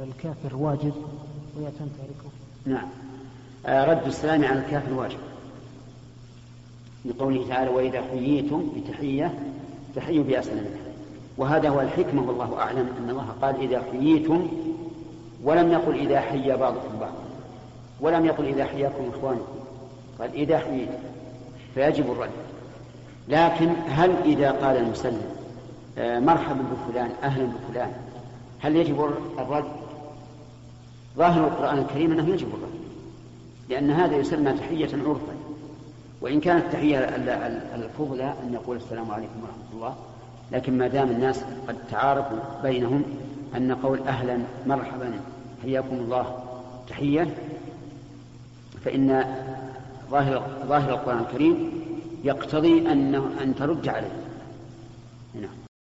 على الكافر واجب ويأتم تاركه؟ نعم، رد السلام على الكافر واجب، لقوله تعالى وإذا حييتم بتحية فحيوا بأحسن منها. وهذا هو الحكمة والله أعلم، أن الله قال إذا حييتم، ولم يقل إذا حيا بعضكم بعضا، ولم يقل إذا حياكم إخوانكم، قال إذا حييتم فيجب الرد. لكن هل إذا قال المسلم مرحبا بفلان أهلا بفلان هل يجب الرد؟ ظاهر القرآن الكريم أنه يجب الرد، لأن هذا يسمى تحية عرفا، وإن كانت التحية الفضلى أن نقول السلام عليكم ورحمة الله، لكن ما دام الناس قد تعارفوا بينهم أن قول أهلا مرحبا حياكم الله تحية، فإن ظاهر القرآن الكريم يقتضي أن ترد عليه. نعم.